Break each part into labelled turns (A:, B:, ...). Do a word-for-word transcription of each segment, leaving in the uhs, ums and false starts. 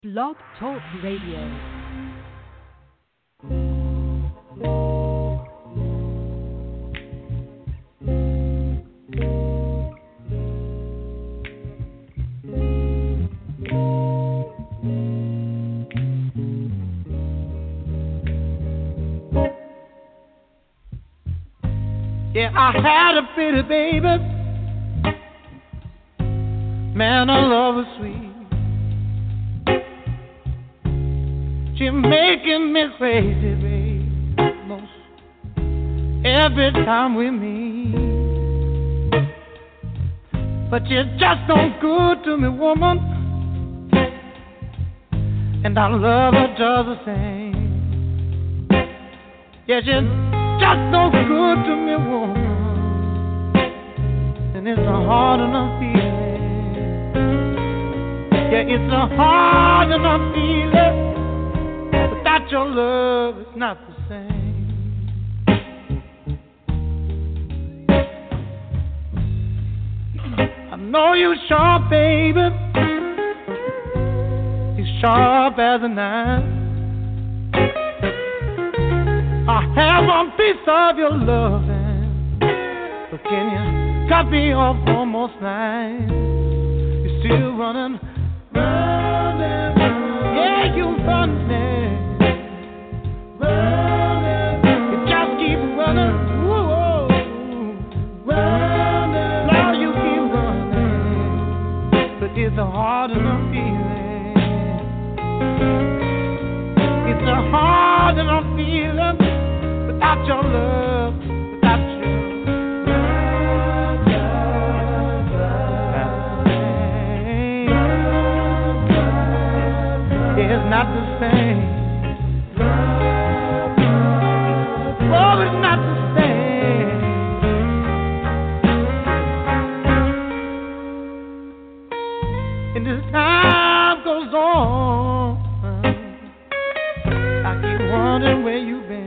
A: Blog Talk Radio.
B: Yeah, I had a pretty baby. Man, her love was sweet. She making me crazy, babe. Most every time we meet. But you're just so good to me, woman. And I love her just the same. Yeah, she's just so good to me, woman. And it's a hard enough feeling. Yeah, it's a hard enough feeling. Without your love, it's not the same. I know you sharp, baby. You sharp as a knife. I have one piece of your loving, but can you cut me off one more time? You're still running, running, running. Yeah, you running, running. You just keep running, whoa, running. Now you keep running, but it's a hard enough feeling. It's a hard enough feeling. Without your love, without your love, love, love, it's not the same. Oh, it's not the same. And as time goes on, I keep wondering where you've been.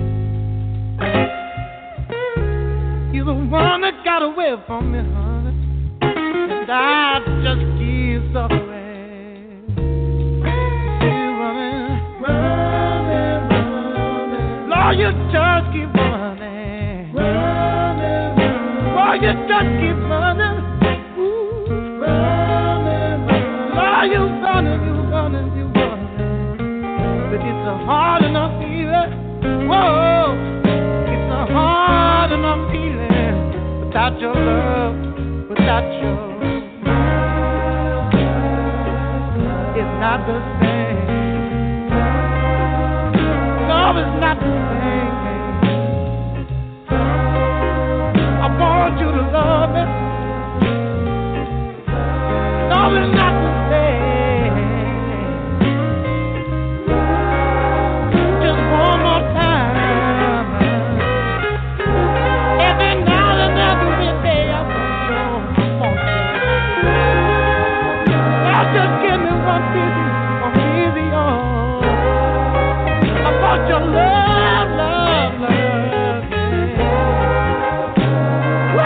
B: You're the one that got away from me, honey, and I just keep suffering. Still running, running, running. Lord, you just keep running, running, running. Lord, you just keep running, ooh, running, running. Lord, you running, you running, you running. But it's a hard enough feeling. Whoa, it's a hard enough feeling. Without your love, without your love, it's not the same. Love is not the same. I want you to love me. Love is not the same. Just one more time. Every night and every day I want you, I want you. Now just give me one piece, one piece of yours. I want your love, love, love, yeah.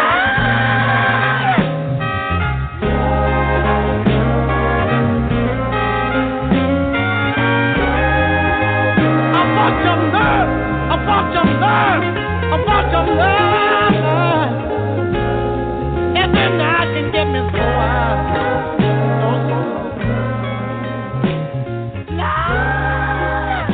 B: I want your love, I want your love, I want your love, love. Every night can get me so high, so, so love.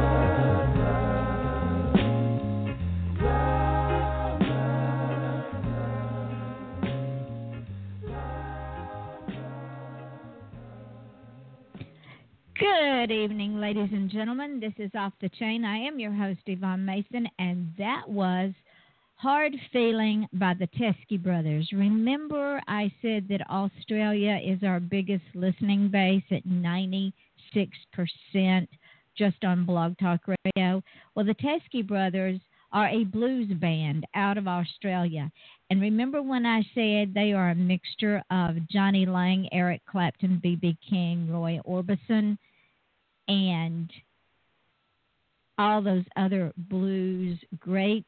C: Good evening, ladies and gentlemen. This is Off the Chain. I am your host, Yvonne Mason, and that was Hard Feeling by the Teskey Brothers. Remember, I said that Australia is our biggest listening base at ninety-six percent just on Blog Talk Radio. Well, the Teskey Brothers are a blues band out of Australia. And remember when I said they are a mixture of Johnny Lang, Eric Clapton, B B King, Roy Orbison, and all those other blues greats?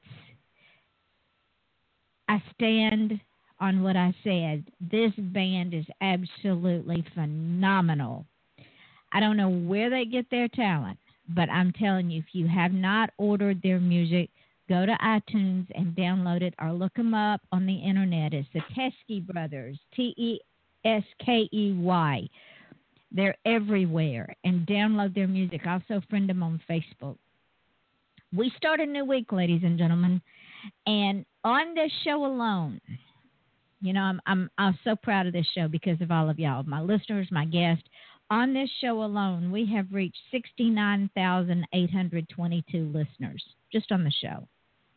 C: I stand on what I said. This band is absolutely phenomenal. I don't know where they get their talent, but I'm telling you, if you have not ordered their music, go to iTunes and download it or look them up on the internet. It's the Teskey Brothers, T E S K E Y. They're everywhere. And download their music. Also friend them on Facebook. We start a new week, ladies and gentlemen. And on this show alone, you know, I'm, I'm I'm so proud of this show because of all of y'all, my listeners, my guests. On this show alone, we have reached sixty-nine thousand eight hundred twenty-two listeners just on the show.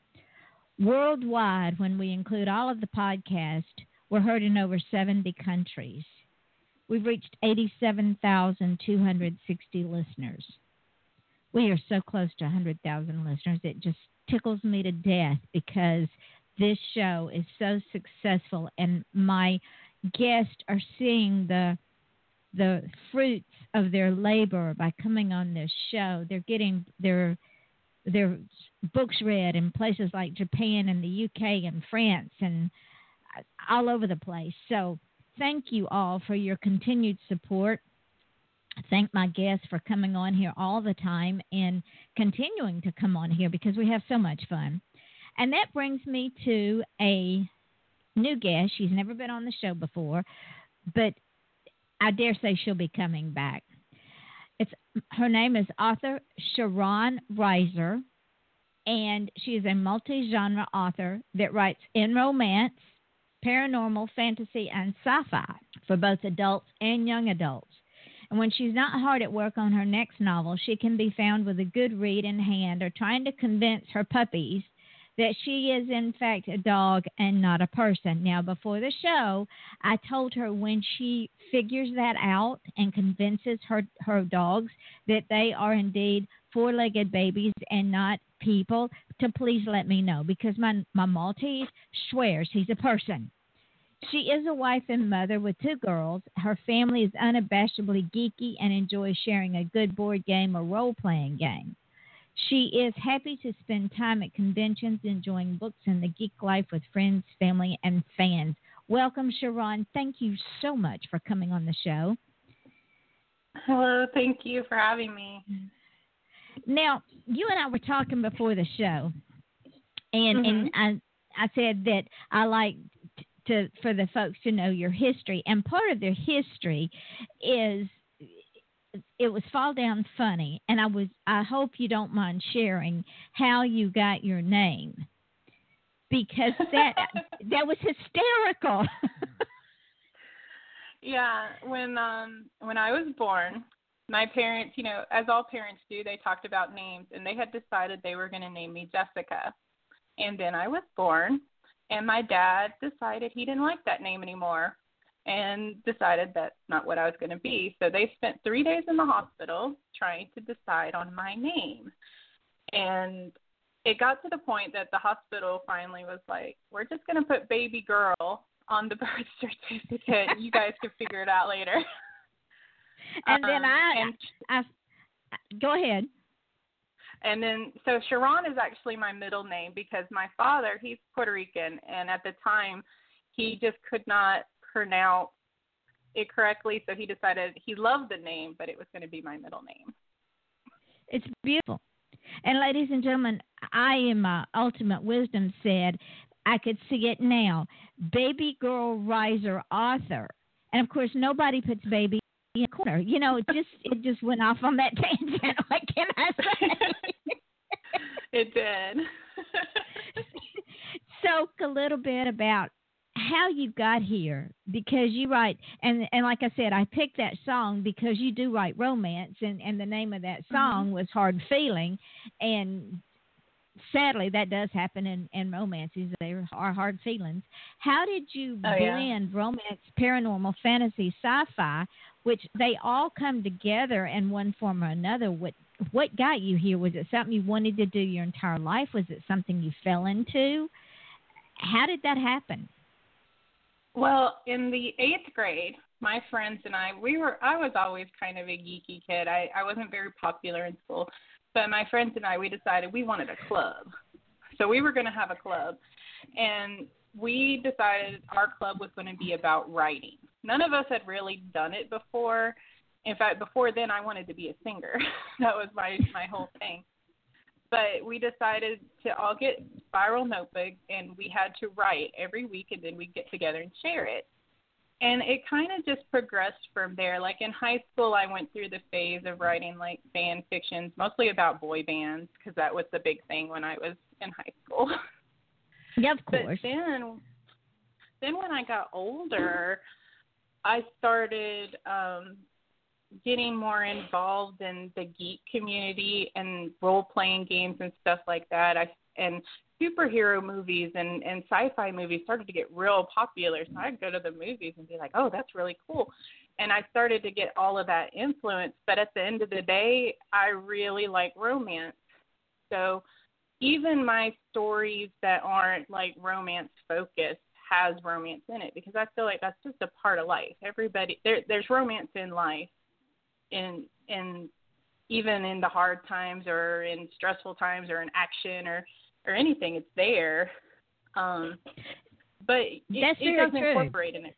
C: Worldwide, when we include all of the podcasts, we're heard in over seventy countries. We've reached eighty-seven thousand two hundred sixty listeners. We are so close to one hundred thousand listeners. It just tickles me to death because this show is so successful, and my guests are seeing the the fruits of their labor by coming on this show. They're getting their their books read in places like Japan and the U K and France and all over the place. So thank you all for your continued support. Thank my guests for coming on here all the time and continuing to come on here because we have so much fun. And that brings me to a new guest. She's never been on the show before, but I dare say she'll be coming back. It's her name is author Sharron Reiser, and she is a multi-genre author that writes in romance, paranormal, fantasy, and sci-fi for both adults and young adults. And when she's not hard at work on her next novel, she can be found with a good read in hand or trying to convince her puppies that she is, in fact, a dog and not a person. Now, before the show, I told her when she figures that out and convinces her, her dogs that they are indeed four-legged babies and not people, to please let me know, because my, my Maltese swears he's a person. She is a wife and mother with two girls. Her family is unabashedly geeky and enjoys sharing a good board game or role-playing game. She is happy to spend time at conventions, enjoying books and the geek life with friends, family, and fans. Welcome, Sharron. Thank you so much for coming on the show.
D: Hello. Thank you for having me.
C: Now, you and I were talking before the show, and mm-hmm. and I I said that I like to for the folks to know your history, and part of their history is it was Fall Down Funny, and I was I hope you don't mind sharing how you got your name, because that that was hysterical.
D: Yeah, when um when I was born, my parents, you know, as all parents do, they talked about names, and they had decided they were going to name me Jessica. And then I was born, and my dad decided he didn't like that name anymore and decided that's not what I was going to be. So they spent three days in the hospital trying to decide on my name. And it got to the point that the hospital finally was like, we're just going to put baby girl on the birth certificate. You guys can figure it out later.
C: And then
D: um,
C: I,
D: and,
C: I, I, go ahead.
D: And then, so Sharron is actually my middle name because my father, he's Puerto Rican, and at the time, he just could not pronounce it correctly, so he decided he loved the name, but it was going to be my middle name.
C: It's beautiful. And ladies and gentlemen, I in my ultimate wisdom said, I could see it now, Baby Girl Reiser author. And of course, nobody puts baby in a corner. You know, it just it just went off on that tangent. What can I say?
D: It did.
C: So a little bit about how you got here, because you write, and and like I said, I picked that song because you do write romance, and, and the name of that song mm-hmm. was Hard Feeling, and sadly that does happen in, in romances. There are hard feelings. How did you
D: oh,
C: blend
D: yeah.
C: romance, paranormal, fantasy, sci-fi, which they all come together in one form or another? What what got you here? Was it something you wanted to do your entire life? Was it something you fell into? How did that happen?
D: Well, in the eighth grade, my friends and I, we were, I was always kind of a geeky kid. I, I wasn't very popular in school, but my friends and I, we decided we wanted a club. So we were going to have a club, and we decided our club was going to be about writing. None of us had really done it before, In fact, before then, I wanted to be a singer. That was my, my whole thing. But we decided to all get spiral notebooks, and we had to write every week, and then we'd get together and share it. And it kind of just progressed from there. Like in high school, I went through the phase of writing like fan fictions, mostly about boy bands, because that was the big thing when I was in high school.
C: Yeah, of course.
D: But then, then when I got older, I started um, getting more involved in the geek community and role-playing games and stuff like that. I and superhero movies and, and sci-fi movies started to get real popular. So I'd go to the movies and be like, oh, that's really cool. And I started to get all of that influence. But at the end of the day, I really like romance. So even my stories that aren't like romance focused has romance in it, because I feel like that's just a part of life. Everybody, there, there's romance in life, in in even in the hard times or in stressful times or in action or, or anything. It's there, um, but it,
C: that's
D: it doesn't
C: true.
D: incorporate in it.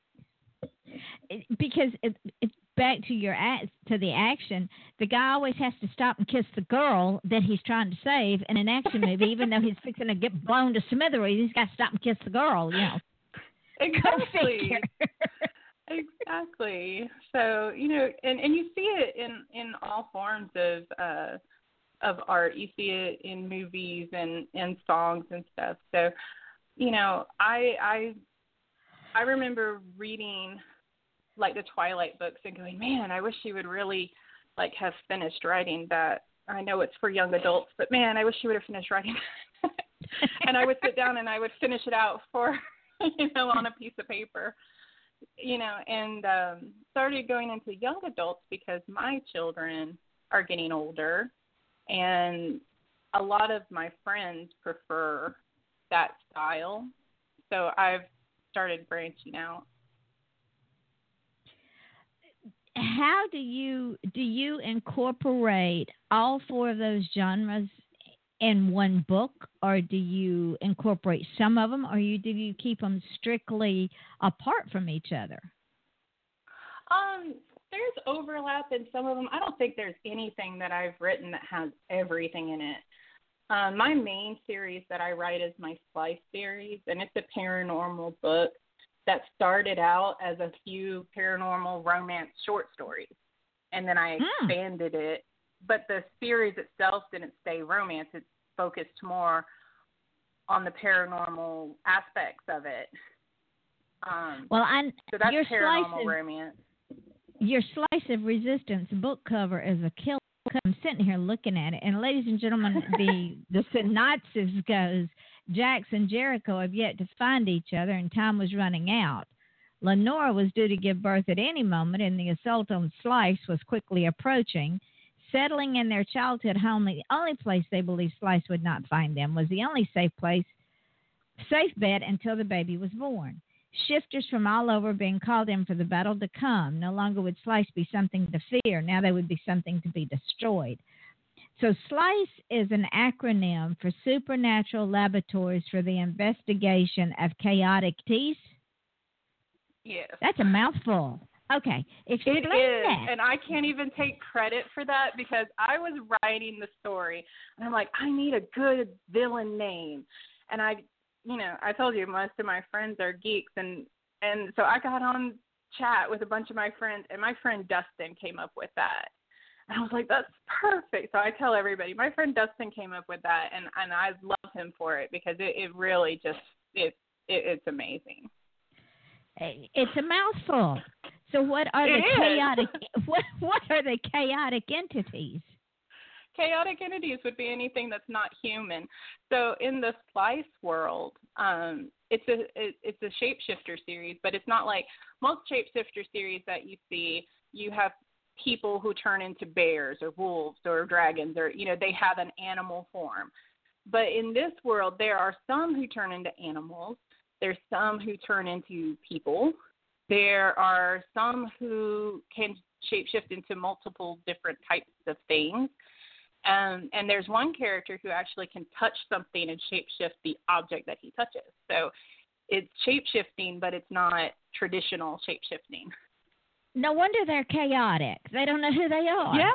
C: it because it, it's back to your act, to the action. The guy always has to stop and kiss the girl that he's trying to save in an action movie, even though he's fixing to get blown to smithereens. He's got to stop and kiss the girl, you know.
D: Exactly. Exactly. So, you know, and, and you see it in, in all forms of uh, of art. You see it in movies and, and songs and stuff. So, you know, I I I remember reading like the Twilight books and going, man, I wish she would really like have finished writing that. I know it's for young adults, but man, I wish she would have finished writing that. And I would sit down and I would finish it out for, you know, on a piece of paper, you know, and um, started going into young adults because my children are getting older, and a lot of my friends prefer that style. So I've started branching out.
C: How do you do you incorporate all four of those genres in one book, or do you incorporate some of them, or you do you keep them strictly apart from each other?
D: Um, there's overlap in some of them. I don't think there's anything that I've written that has everything in it. Um, my main series that I write is my Slice series, and it's a paranormal book that started out as a few paranormal romance short stories, and then I expanded mm. it. But the series itself didn't stay romance. It focused more on the paranormal aspects of it. Um,
C: well, I
D: so that's
C: your
D: paranormal
C: of,
D: romance.
C: Your Slice of Resistance book cover is a killer. I'm sitting here looking at it, and ladies and gentlemen, the the synopsis goes: Jax and Jericho have yet to find each other, and time was running out. Lenora was due to give birth at any moment, and the assault on Slice was quickly approaching. Settling in their childhood home, the only place they believed Slice would not find them was the only safe place, safe bet until the baby was born. Shifters from all over being called in for the battle to come. No longer would Slice be something to fear. Now they would be something to be destroyed. So Slice is an acronym for Supernatural Laboratories for the Investigation of Chaotic Entities.
D: Yes.
C: That's a mouthful. Okay, explain
D: it is,
C: that.
D: And I can't even take credit for that because I was writing the story, and I'm like, I need a good villain name. And I, you know, I told you most of my friends are geeks, and, and so I got on chat with a bunch of my friends, and my friend Dustin came up with that. And I was like, that's perfect. So I tell everybody, my friend Dustin came up with that, and, and I love him for it because it, it really just, it, it it's amazing.
C: It's a mouthful. So what are
D: it
C: the
D: is.
C: chaotic what what are the chaotic entities?
D: Chaotic entities would be anything that's not human. So in the Slice world, um, it's a it, it's a shapeshifter series, but it's not like most shapeshifter series that you see. You have people who turn into bears or wolves or dragons, or you know they have an animal form. But in this world, there are some who turn into animals. There's some who turn into people. There are some who can shapeshift into multiple different types of things. Um, and there's one character who actually can touch something and shapeshift the object that he touches. So it's shapeshifting, but it's not traditional shapeshifting.
C: No wonder they're chaotic. They don't know who they are.
D: Yeah.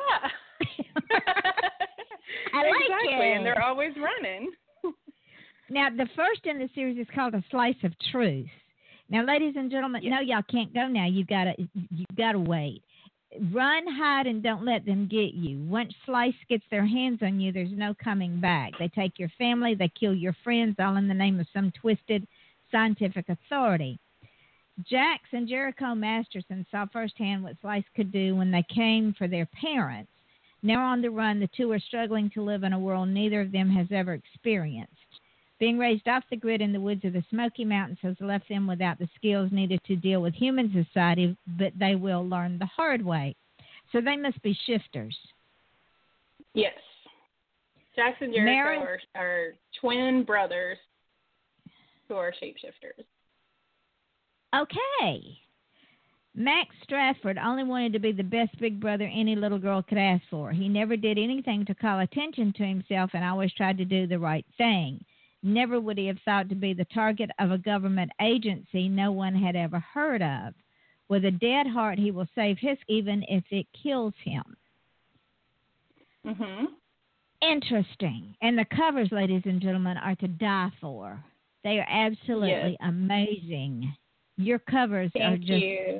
C: I like
D: exactly,
C: it.
D: and they're always running.
C: Now, the first in the series is called A Slice of Truth. Now, ladies and gentlemen,
D: Yes.
C: no, y'all can't go now. You've got to you got to wait. Run, hide, and don't let them get you. Once Slice gets their hands on you, there's no coming back. They take your family, they kill your friends, all in the name of some twisted scientific authority. Jax and Jericho Masterson saw firsthand what Slice could do when they came for their parents. Now on the run, the two are struggling to live in a world neither of them has ever experienced. Being raised off the grid in the woods of the Smoky Mountains has left them without the skills needed to deal with human society, but they will learn the hard way. So they must be shifters.
D: Yes. Jax and Jericho
C: Mary-
D: are, are twin brothers who are shapeshifters.
C: Okay. Max Stratford only wanted to be the best big brother any little girl could ask for. He never did anything to call attention to himself and always tried to do the right thing. Never would he have thought to be the target of a government agency no one had ever heard of. With a dead heart, he will save his even if it kills him.
D: Mm-hmm.
C: Interesting. And the covers, ladies and gentlemen, are to die for. They are absolutely
D: Yes.
C: amazing. Your covers
D: Thank
C: are just
D: you.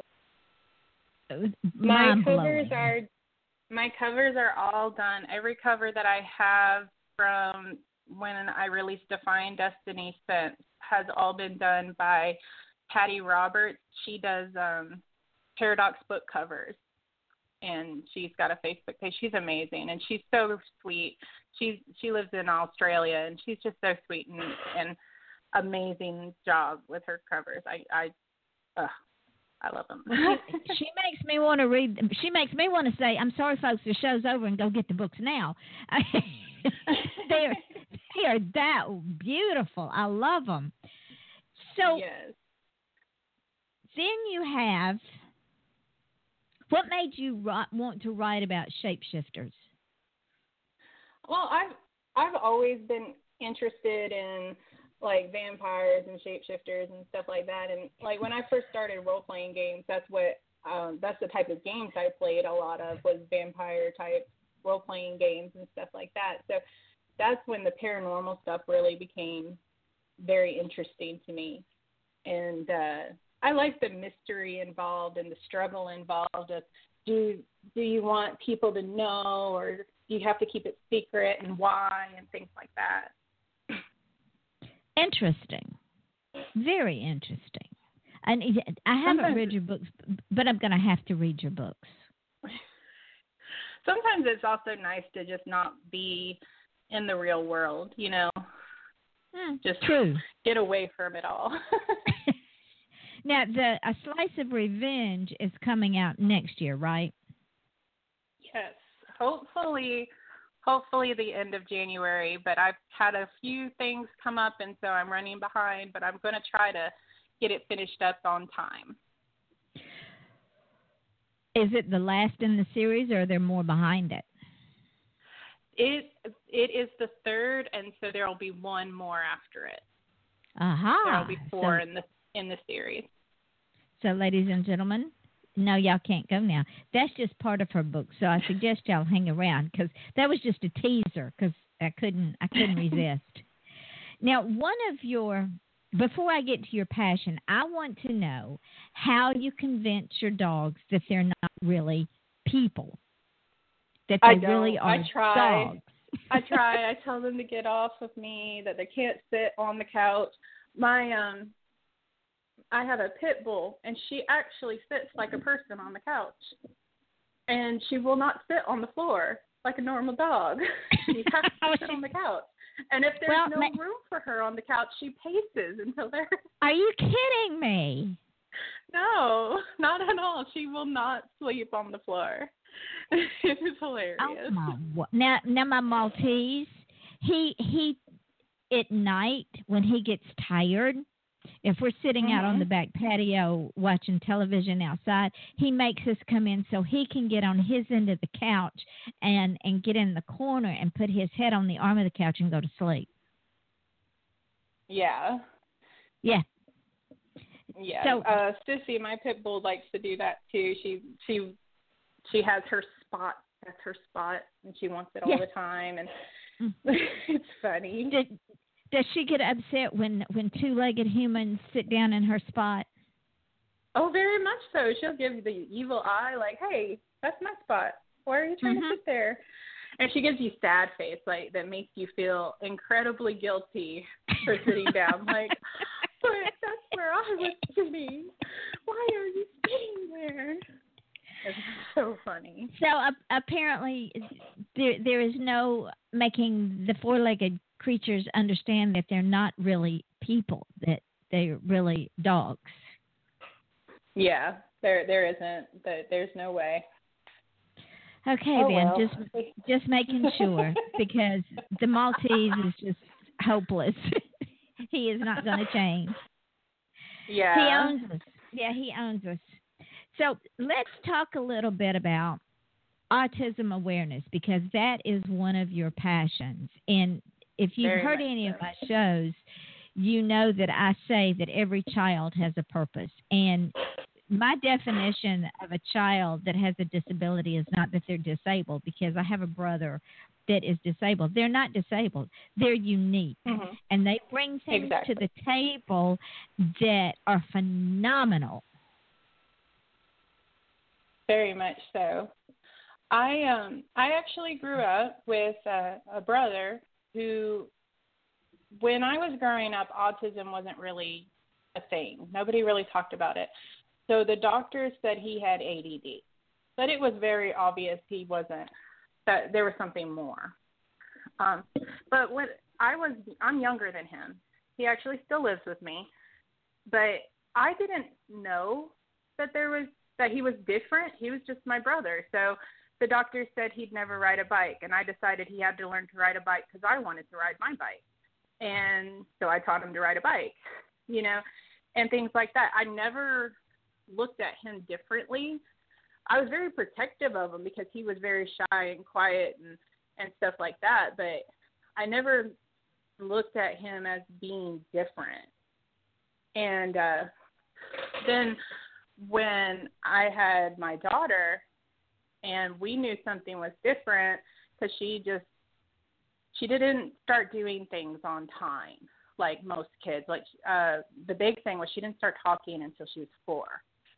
D: My
C: mind-blowing.
D: covers are my covers are all done. Every cover that I have from when I released Defying Destiny since has all been done by Patty Roberts. She does um, Paradox book covers, and she's got a Facebook page. She's amazing, and she's so sweet. She's she lives in Australia, and she's just so sweet and, and amazing job with her covers. I I, ugh, I love them.
C: She makes me want to read. She makes me want to say, "I'm sorry, folks. The show's over, and go get the books now." They're they are that beautiful. I love them. So
D: yes.
C: then you have. What made you ri- want to write about shapeshifters?
D: Well, I've I've always been interested in like vampires and shapeshifters and stuff like that. And like when I first started role playing games, that's what um, that's the type of games I played a lot of was vampire type role playing games and stuff like that. So that's when the paranormal stuff really became very interesting to me. And uh, I like the mystery involved and the struggle involved of do do you want people to know or do you have to keep it secret and why and things like that.
C: Interesting. Very interesting. And I haven't
D: Sometimes
C: read your books, but I'm going to have to read your books.
D: Sometimes it's also nice to just not be in the real world, you know,
C: Hmm,
D: just
C: true.
D: get away from it all.
C: Now, the A Slice of Revenge is coming out next year, right?
D: Yes, hopefully, hopefully the end of January, but I've had a few things come up, and so I'm running behind, but I'm going to try to get it finished up on time.
C: Is it the last in the series, or are there more behind it?
D: It It is the third, and so there will be one more after it.
C: Aha.
D: There will be four
C: So,
D: in the in the series.
C: so, ladies and gentlemen, no, y'all can't go now. That's just part of her book, so I suggest y'all hang around because that was just a teaser because I couldn't, I couldn't resist. Now, one of your, before I get to your passion, I want to know how you convince your dogs that they're not really people, that they
D: I don't.
C: really are
D: I try.
C: dogs.
D: I try. I tell them to get off of me, that they can't sit on the couch. My um, I have a pit bull, and she actually sits like a person on the couch, and she will not sit on the floor like a normal dog. She has to sit on the couch. And if there's
C: Well,
D: no
C: ma-
D: room for her on the couch, she paces until there.
C: Are you kidding me?
D: No, not at all. She will not sleep on the floor. It is hilarious.
C: Oh my! wa- Now, now my Maltese, he he, at night when he gets tired, if we're sitting out on
D: Mhm.
C: the back patio watching television outside, he makes us come in so he can get on his end of the couch and and get in the corner and put his head on the arm of the couch and go to sleep.
D: Yeah.
C: Yeah.
D: Yeah.
C: So,
D: uh, Sissy, my pit bull, likes to do that too. She she she has her spot. That's her spot, and she wants it all
C: yeah.
D: the time, and
C: Mm.
D: it's funny.
C: Did, does she get upset when when two-legged humans sit down in her spot?
D: Oh, very much so. She'll give you the evil eye, like, "Hey, that's my spot. Why are you trying
C: Mm-hmm.
D: to sit there?" And she gives you sad face, like that makes you feel incredibly guilty for sitting down. Like, but that's where I was sitting. Why are you sitting there? It's so funny.
C: So uh, apparently, there there is no making the four-legged creatures understand that they're not really people; that they're really dogs.
D: Yeah, there there isn't. There's no way.
C: Okay,
D: Oh,
C: then
D: well.
C: just just making sure because the Maltese is just hopeless. He is not going to change.
D: Yeah.
C: He owns us. Yeah, he owns us. So let's talk a little bit about autism awareness because that is one of your passions. And if you've
D: Very
C: heard
D: much
C: any
D: so.
C: of my shows, you know that I say that every child has a purpose. And my definition of a child that has a disability is not that they're disabled, because I have a brother that is disabled. They're not disabled. They're unique.
D: Mm-hmm.
C: And they bring things
D: Exactly.
C: to the table that are phenomenal.
D: Very much so. I um I actually grew up with a, a brother who, when I was growing up, autism wasn't really a thing. Nobody really talked about it. So the doctors said he had A D D, but it was very obvious he wasn't, that there was something more. Um, but what I was, I'm younger than him. He actually still lives with me, but I didn't know that there was, that he was different. He was just my brother. So the doctor said he'd never ride a bike, and I decided he had to learn to ride a bike because I wanted to ride my bike. And so I taught him to ride a bike, you know, and things like that. I never looked at him differently. I was very protective of him because he was very shy and quiet and, and stuff like that, but I never looked at him as being different. And uh, then when I had my daughter and we knew something was different, because she just, she didn't start doing things on time like most kids. Like uh, the big thing was she didn't start talking until she was four.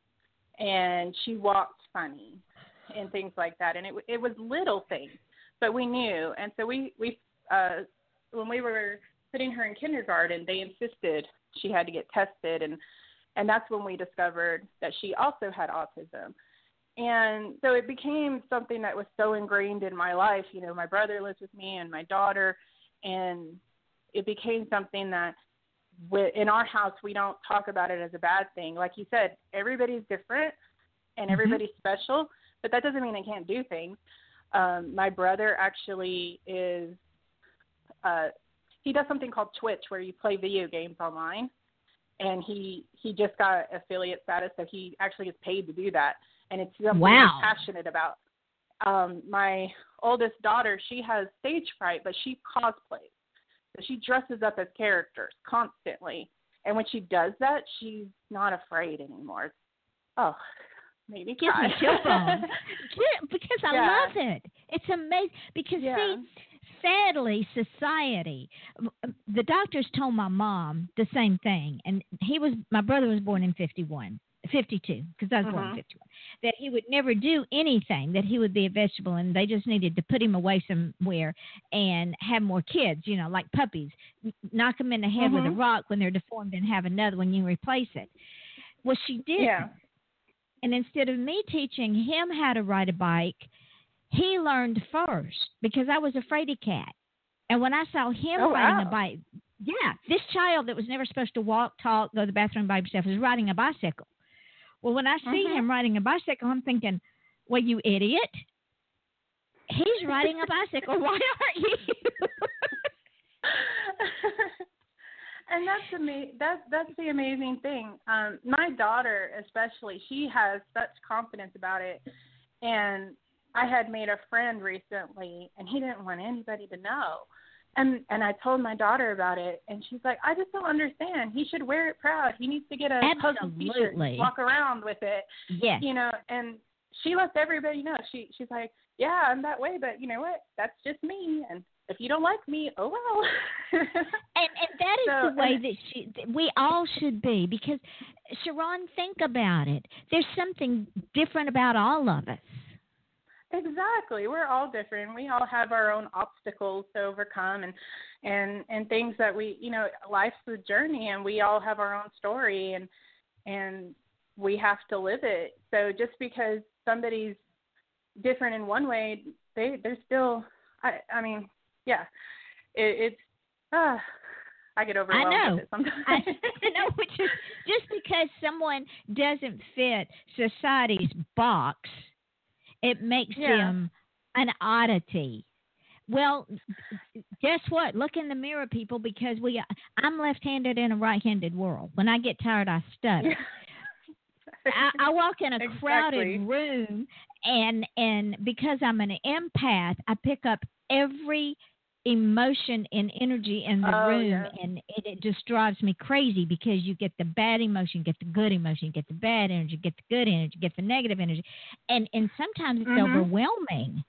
D: And she walked funny and things like that. And it it was little things, but we knew. And so we, we uh, when we were putting her in kindergarten, they insisted she had to get tested. And, and that's when we discovered that she also had autism. And so it became something that was so ingrained in my life. You know, my brother lives with me and my daughter, and it became something that in our house, we don't talk about it as a bad thing. Like you said, everybody's different and everybody's mm-hmm. special, but that doesn't mean they can't do things. Um, my brother actually is, uh, he does something called Twitch where you play video games online, and he, he just got affiliate status, so he actually gets paid to do that, and it's something
C: wow.
D: he's passionate about. Um, my oldest daughter, she has stage fright, but she cosplays. So she dresses up as characters constantly. And when she does that, she's not afraid anymore. Oh, made me
C: Gives
D: cry.
C: me chill bumps. Yeah, because I
D: yeah.
C: love it. It's amazing. Because,
D: yeah.
C: see, sadly, society, the doctors told my mom the same thing. And he was, my brother was born in fifty-one. fifty-two, because I was born in fifty-one, that he would never do anything, that he would be a vegetable, and they just needed to put him away somewhere and have more kids, you know, like puppies. Knock them in the head mm-hmm. with a rock when they're deformed and have another when you replace it. Well, she did.
D: Yeah.
C: And instead of me teaching him how to ride a bike, he learned first because I was a fraidy cat. And when I saw him
D: oh,
C: riding
D: wow.
C: a bike, yeah, this child that was never supposed to walk, talk, go to the bathroom by himself was riding a bicycle. Well, when I see
D: mm-hmm.
C: him riding a bicycle, I'm thinking, well, you idiot. He's riding a bicycle. Why aren't you?
D: And that's ama- that's that's the amazing thing. Um, my daughter, especially, she has such confidence about it. And I had made a friend recently, and he didn't want anybody to know. And and I told my daughter about it, and she's like, I just don't understand. He should wear it proud. He needs to get a puzzle T-shirt and walk around with it.
C: Yes.
D: You know, and she lets everybody know. She She's like, yeah, I'm that way, but you know what? That's just me. And if you don't like me, oh well.
C: and and that is
D: so,
C: the way that she, that we all should be, because, Sharon, think about it. There's something different about all of us.
D: Exactly. We're all different. We all have our own obstacles to overcome and, and, and things that we, you know, life's a journey, and we all have our own story, and and we have to live it. So just because somebody's different in one way, they, they're still, I, I mean, yeah, it, it's, uh, I get overwhelmed
C: I know.
D: with it sometimes.
C: I, I know, which is just because someone doesn't fit society's box, it makes
D: yeah.
C: them an oddity. Well, guess what? Look in the mirror, people, because we I'm left-handed in a right-handed world. When I get tired, I stutter. I, I walk in a
D: exactly.
C: crowded room, and and because I'm an empath, I pick up every emotion and energy in the
D: oh,
C: room,
D: yeah.
C: and it, it just drives me crazy, because you get the bad emotion, get the good emotion, get the bad energy, get the good energy, get the negative energy, and and sometimes it's
D: mm-hmm.
C: overwhelming.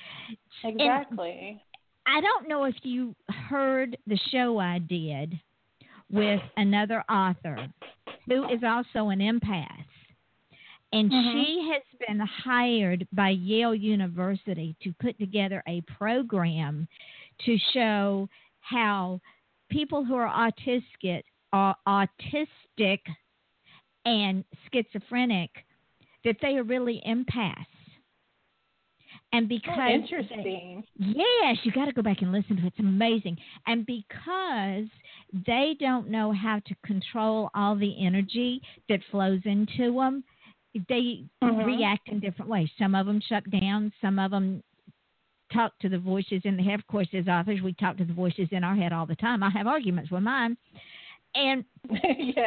D: Exactly.
C: And I don't know if you heard the show I did with another author who is also an empath, and
D: mm-hmm.
C: she has been hired by Yale University to put together a program to show how people who are autistic, are autistic and schizophrenic, that they are really empaths. And because
D: oh, interesting.
C: They, yes, you got to go back and listen to it. It's amazing. And because they don't know how to control all the energy that flows into them, they
D: mm-hmm.
C: react in different ways. Some of them shut down. Some of them talk to the voices in the head. Of course, as authors, we talk to the voices in our head all the time. I have arguments with mine. And
D: yes.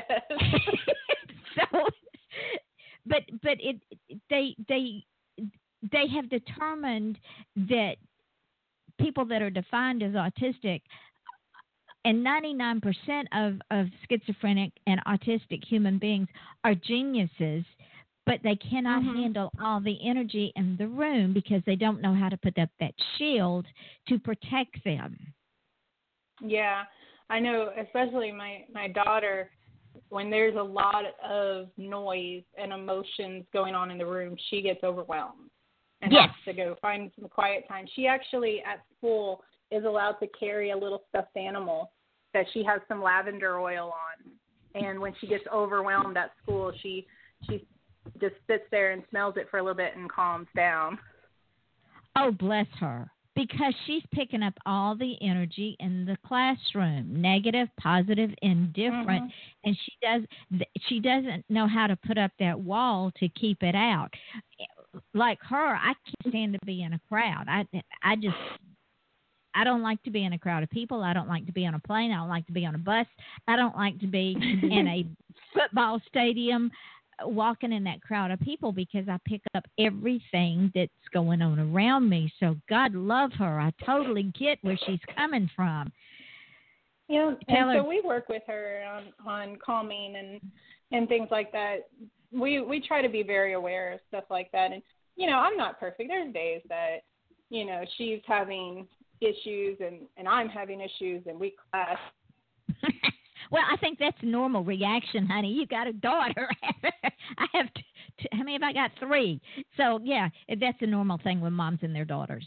C: so, but but it they they they have determined that people that are defined as autistic, and ninety-nine percent of, of schizophrenic and autistic human beings are geniuses, but they cannot
D: mm-hmm.
C: handle all the energy in the room because they don't know how to put up that shield to protect them.
D: Yeah, I know, especially my, my daughter, when there's a lot of noise and emotions going on in the room, she gets overwhelmed and
C: yes.
D: has to go find some quiet time. She actually, at school, is allowed to carry a little stuffed animal that she has some lavender oil on. And when she gets overwhelmed at school, she she just sits there and smells it for a little bit and calms down.
C: Oh, bless her. Because she's picking up all the energy in the classroom, negative, positive, indifferent, mm-hmm. and she does she doesn't know how to put up that wall to keep it out. Like her, I can't stand to be in a crowd. I I just I don't like to be in a crowd of people. I don't like to be on a plane. I don't like to be on a bus. I don't like to be in a football stadium walking in that crowd of people, because I pick up everything that's going on around me. So God love her. I totally get where she's coming from.
D: Yeah,
C: Tell
D: and
C: her,
D: so we work with her on, on calming and, and things like that. We we try to be very aware of stuff like that. And, you know, I'm not perfect. There's days that, you know, she's having issues and, and I'm having issues and we clash.
C: Well, I think that's a normal reaction, honey. You got a daughter. I have t- t- how many have I got? Three. So, yeah, that's a normal thing with moms and their daughters.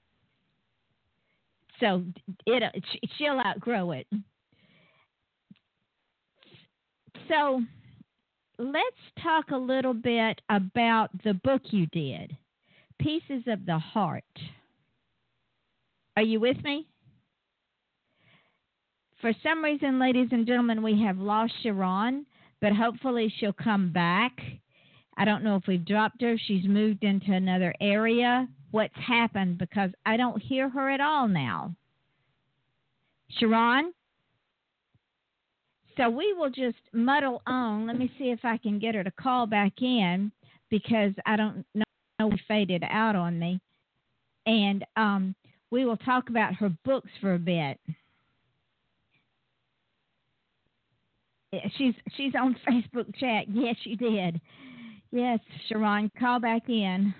C: So it she'll outgrow it. So let's talk a little bit about the book you did, Pieces of the Heart. Are you with me? For some reason, ladies and gentlemen, we have lost Sharon, but hopefully she'll come back. I don't know if we've dropped her. She's moved into another area. What's happened? Because I don't hear her at all now. Sharon? So we will just muddle on. Let me see if I can get her to call back in, because I don't know. She faded out on me. And um, we will talk about her books for a bit. She's she's on Facebook chat. Yes, you did. Yes, Sharon, call back in.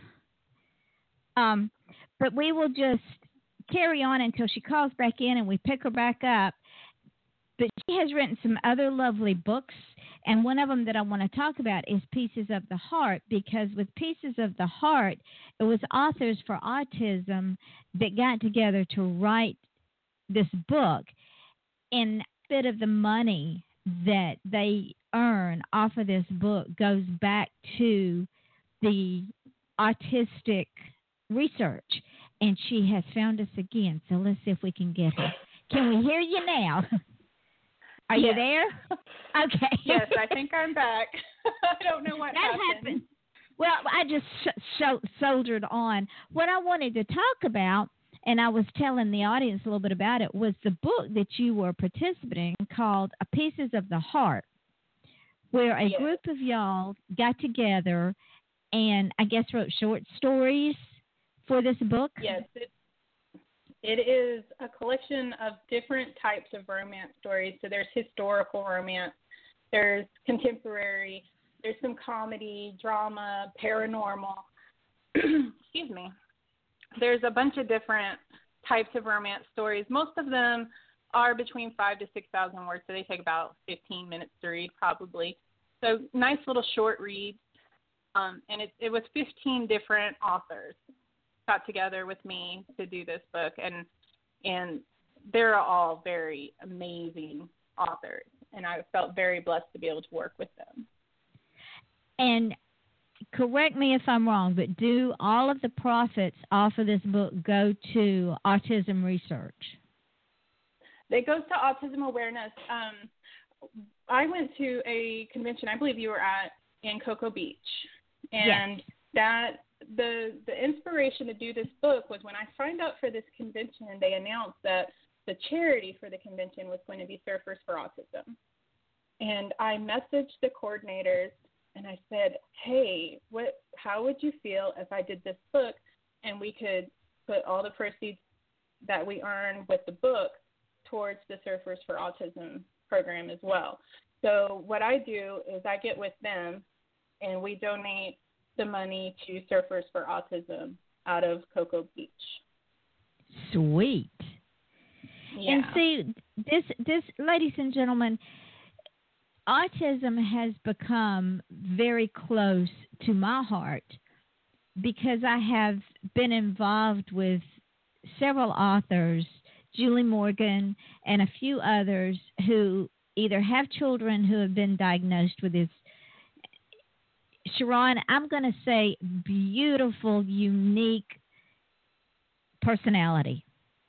C: Um, but we will just carry on until she calls back in and we pick her back up. But she has written some other lovely books, and one of them that I want to talk about is Pieces of the Heart, because with Pieces of the Heart, it was authors for autism that got together to write this book, and a bit of the money that they earn off of this book goes back to the autistic research, and she has found us again. So let's see if we can get her. Can we hear you now? Are
D: yes.
C: you there? Okay.
D: Yes, I think I'm back. I don't know what
C: that
D: happened.
C: happened. Well, I just sh- sh- soldiered on. What I wanted to talk about, and I was telling the audience a little bit about it, was the book that you were participating in called Pieces of the Heart, where a
D: yes.
C: group of y'all got together and I guess wrote short stories for this book.
D: Yes, it, it is a collection of different types of romance stories. So there's historical romance, there's contemporary, there's some comedy, drama, paranormal. Excuse me. There's a bunch of different types of romance stories. Most of them are between five to six thousand words, so they take about fifteen minutes to read, probably. So nice little short reads. Um, and it, it was fifteen different authors got together with me to do this book, and and they're all very amazing authors, and I felt very blessed to be able to work with them.
C: And correct me if I'm wrong, but do all of the profits off of this book go to autism research?
D: It goes to autism awareness. Um, I went to a convention, I believe you were at, in Cocoa Beach. And
C: yes.
D: that the the inspiration to do this book was when I signed up for this convention, they announced that the charity for the convention was going to be Surfers for Autism. And I messaged the coordinators and I said, hey, what? how would you feel if I did this book and we could put all the proceeds that we earn with the book towards the Surfers for Autism program as well? So what I do is I get with them and we donate the money to Surfers for Autism out of Cocoa Beach.
C: Sweet.
D: Yeah.
C: And see, this, this, ladies and gentlemen, autism has become very close to my heart because I have been involved with several authors, Julie Morgan and a few others, who either have children who have been diagnosed with this, Sharon, I'm going to say beautiful, unique personality.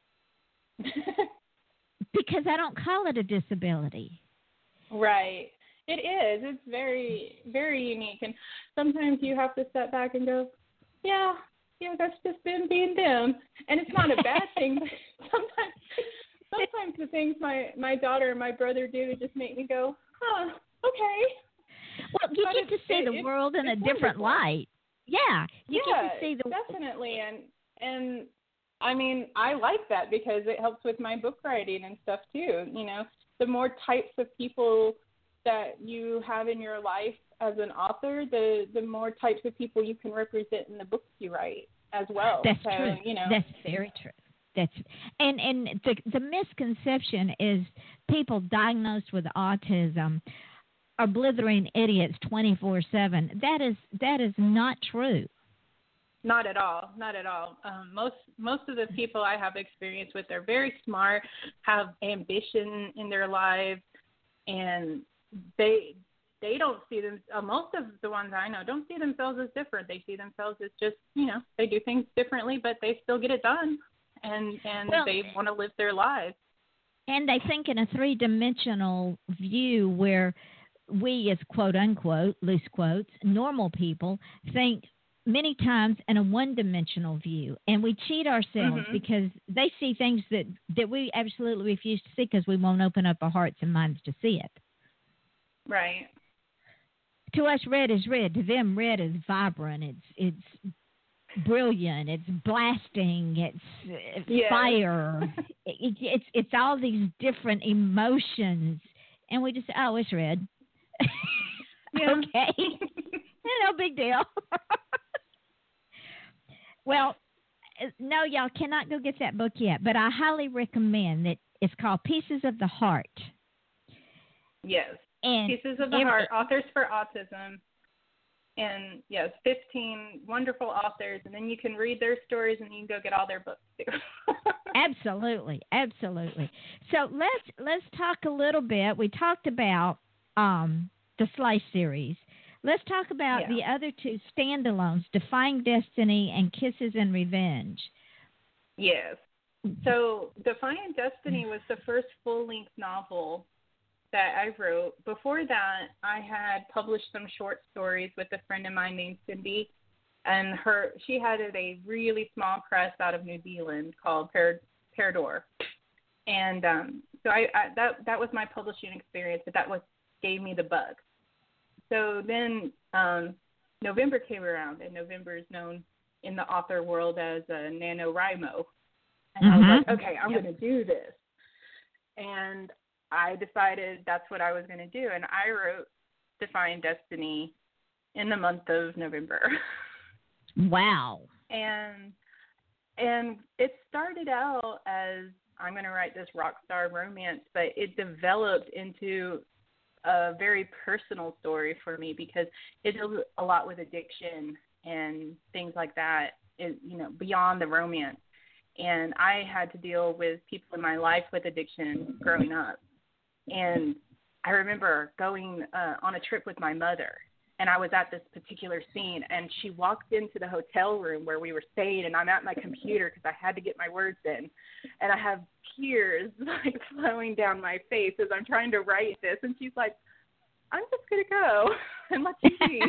C: Because I don't call it a disability.
D: Right. It is. It's very, very unique. And sometimes you have to step back and go, yeah, yeah, that's just them being them. And it's not a bad thing, but sometimes sometimes the things my, my daughter and my brother do just make me go, huh, okay.
C: Well, you
D: but
C: get to see the world in a different
D: wonderful.
C: light. Yeah, you
D: yeah,
C: get to see the
D: definitely. And and I mean, I like that because it helps with my book writing and stuff too. You know, the more types of people that you have in your life as an author, the the more types of people you can represent in the books you write as well.
C: That's
D: so,
C: true.
D: You know,
C: that's very true. That's and and the the misconception is people diagnosed with autism are blithering idiots twenty-four seven. That is that is not true.
D: Not at all. Not at all. Um, most most of the people I have experience with are very smart, have ambition in their lives, and they they don't see them. Uh, most of the ones I know don't see themselves as different. They see themselves as just, you know, they do things differently, but they still get it done, and and
C: well,
D: they want to live their lives.
C: And they think in a three dimensional view where we, as quote unquote, loose quotes, normal people think many times in a one-dimensional view, and we cheat ourselves
D: mm-hmm.
C: because they see things that, that we absolutely refuse to see because we won't open up our hearts and minds to see it.
D: Right.
C: To us, red is red. To them, red is vibrant. It's it's brilliant. It's blasting. It's uh,
D: Yes.
C: fire. it, it's it's all these different emotions, and we just say, oh, it's red.
D: Yeah.
C: Okay, no big deal. Well, no, y'all cannot go get that book yet, but I highly recommend that. It's called Pieces of the Heart.
D: Yes.
C: And
D: Pieces of the
C: every,
D: Heart, Authors for Autism. And yes, fifteen wonderful authors, and then you can read their stories and you can go get all their books too.
C: Absolutely, absolutely. So let's let's talk a little bit. We talked about um, the Slice series. Let's talk about
D: Yeah.
C: the other two standalones, Defying Destiny and Kisses and Revenge.
D: Yes. So Defiant Destiny was the first full-length novel that I wrote. Before that, I had published some short stories with a friend of mine named Cindy, and her she had a really small press out of New Zealand called Per- Peridor. And um, so I, I that that was my publishing experience, but that was gave me the bug. So then um, November came around, and November is known in the author world as uh, NaNoWriMo. And
C: Mm-hmm.
D: I was like, okay, I'm
C: Yep.
D: going to do this. And I decided that's what I was going to do. And I wrote Defying Destiny in the month of November.
C: Wow.
D: and and it started out as I'm going to write this rock star romance, but it developed into a very personal story for me because it deals a lot with addiction and things like that, is, you know, beyond the romance. And I had to deal with people in my life with addiction growing up. And I remember going uh, on a trip with my mother, and I was at this particular scene, and she walked into the hotel room where we were staying, and I'm at my computer because I had to get my words in, and I have tears like flowing down my face as I'm trying to write this, and she's like, I'm just going to go and let you be.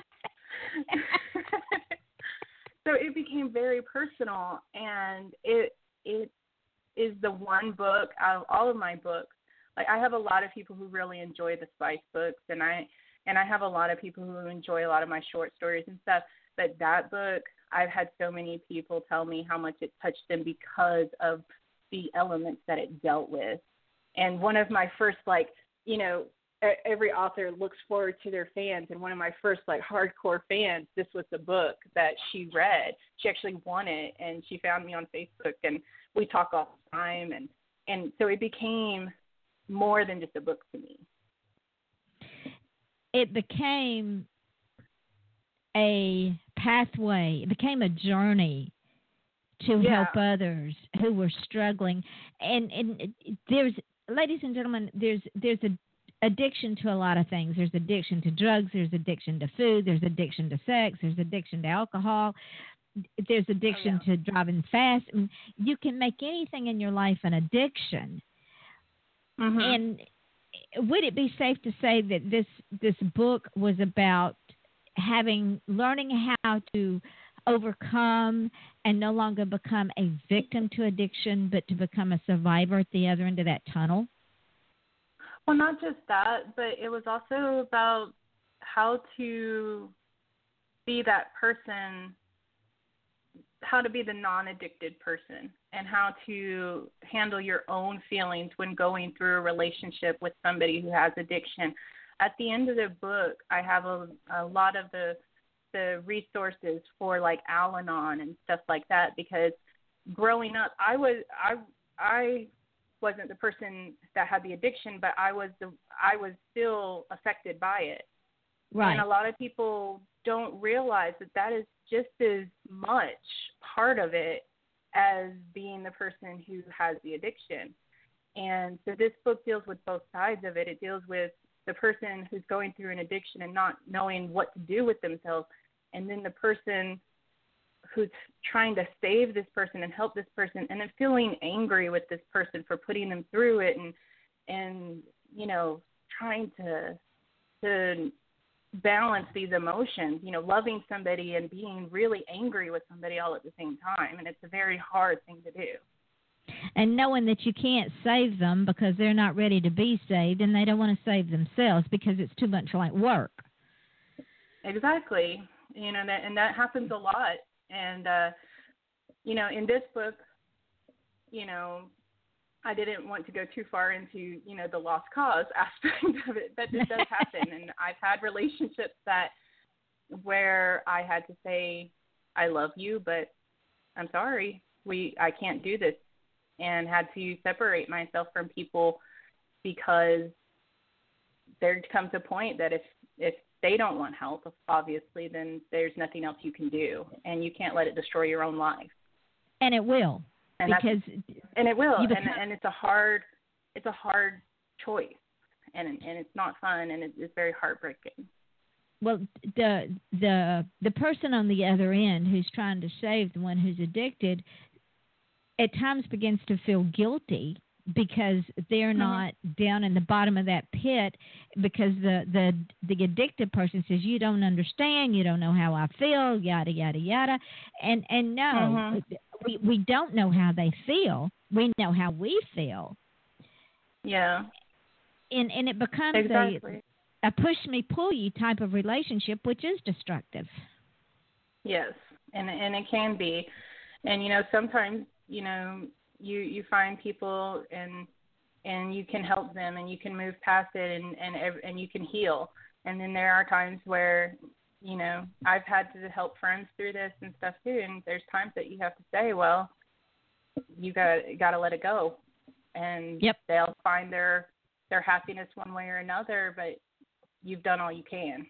D: So it became very personal, and it it is the one book out of all of my books. Like, I have a lot of people who really enjoy the Spice books, and I and I have a lot of people who enjoy a lot of my short stories and stuff. But that book, I've had so many people tell me how much it touched them because of the elements that it dealt with. And one of my first, like, you know, every author looks forward to their fans, and one of my first, like, hardcore fans, this was the book that she read. She actually won it, and she found me on Facebook, and we talk all the time, and, and so it became more than just a book to me.
C: It became a pathway. It became a journey to
D: Yeah.
C: help others who were struggling. And, and there's, ladies and gentlemen, there's there's a addiction to a lot of things. There's addiction to drugs. There's addiction to food. There's addiction to sex. There's addiction to alcohol. There's addiction
D: Oh, yeah.
C: to driving fast. I mean, you can make anything in your life an addiction.
D: Mm-hmm.
C: And would it be safe to say that this this book was about having learning how to overcome and no longer become a victim to addiction, but to become a survivor at the other end of that tunnel?
D: Well, not just that, but it was also about how to be that person, how to be the non-addicted person, and how to handle your own feelings when going through a relationship with somebody who has addiction. At the end of the book, I have a, a lot of the the resources for, like, Al-Anon and stuff like that, because growing up, I was I I wasn't the person that had the addiction, but I was the I was still affected by it.
C: Right.
D: And a lot of people don't realize that that is just as much part of it as being the person who has the addiction. And so this book deals with both sides of it. It deals with the person who's going through an addiction and not knowing what to do with themselves, and then the person who's trying to save this person and help this person, and then feeling angry with this person for putting them through it, and and you know, trying to to balance these emotions, you know, loving somebody and being really angry with somebody all at the same time. And it's a very hard thing to do.
C: And knowing that you can't save them because they're not ready to be saved, and they don't want to save themselves because it's too much like work.
D: Exactly. You know, that, and that happens a lot. And, uh, you know, in this book, you know, I didn't want to go too far into, you know, the lost cause aspect of it, but it does happen. And I've had relationships that where I had to say, I love you, but I'm sorry, we I can't do this, and had to separate myself from people because there comes a point that if if they don't want help, obviously, then there's nothing else you can do, and you can't let it destroy your own life.
C: And it will,
D: and
C: because
D: and it will,
C: become,
D: and and it's a hard it's a hard choice, and and it's not fun, and it, it's very heartbreaking.
C: Well, the the the person on the other end who's trying to save the one who's addicted at times begins to feel guilty because they're
D: mm-hmm.
C: not down in the bottom of that pit, because the, the the addicted person says, you don't understand, you don't know how I feel, yada, yada, yada. And and no,
D: mm-hmm.
C: we, we don't know how they feel. We know how we feel.
D: Yeah.
C: And, and it becomes
D: exactly.
C: a, a push-me-pull-you type of relationship, which is destructive.
D: Yes, and and it can be. And, you know, sometimes, you know, you you find people and and you can help them and you can move past it and and and you can heal. And then there are times where, you know, I've had to help friends through this and stuff too, and there's times that you have to say, well, you got got to let it go, and
C: yep.
D: they'll find their their happiness one way or another, but you've done all you can.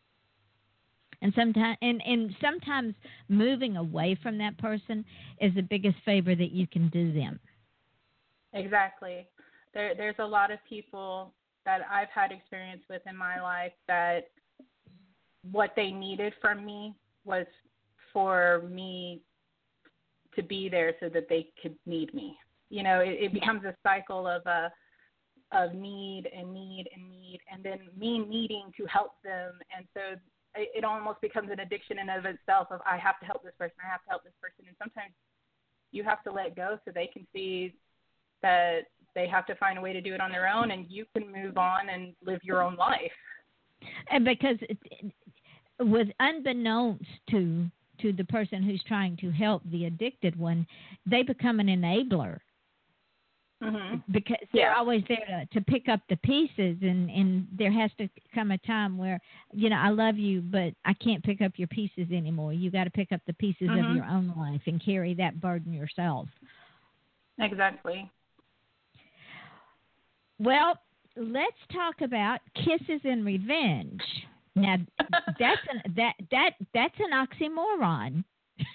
C: And sometimes, and, and sometimes moving away from that person is the biggest favor that you can do them.
D: Exactly. There, there's a lot of people that I've had experience with in my life that what they needed from me was for me to be there so that they could need me. You know, it, it becomes a cycle of a of need and need and need, and then me needing to help them, and so it almost becomes an addiction in and of itself of I have to help this person, I have to help this person. And sometimes you have to let go so they can see that they have to find a way to do it on their own, and you can move on and live your own life.
C: And because it, with unbeknownst to to the person who's trying to help the addicted one, they become an enabler.
D: Mm-hmm.
C: Because they're
D: yeah.
C: always there to, to pick up the pieces, and, and there has to come a time where, you know, I love you, but I can't pick up your pieces anymore. You got to pick up the pieces
D: mm-hmm.
C: of your own life and carry that burden yourself.
D: Exactly.
C: Well, let's talk about kisses and revenge. Now, that's an, that that that's an oxymoron.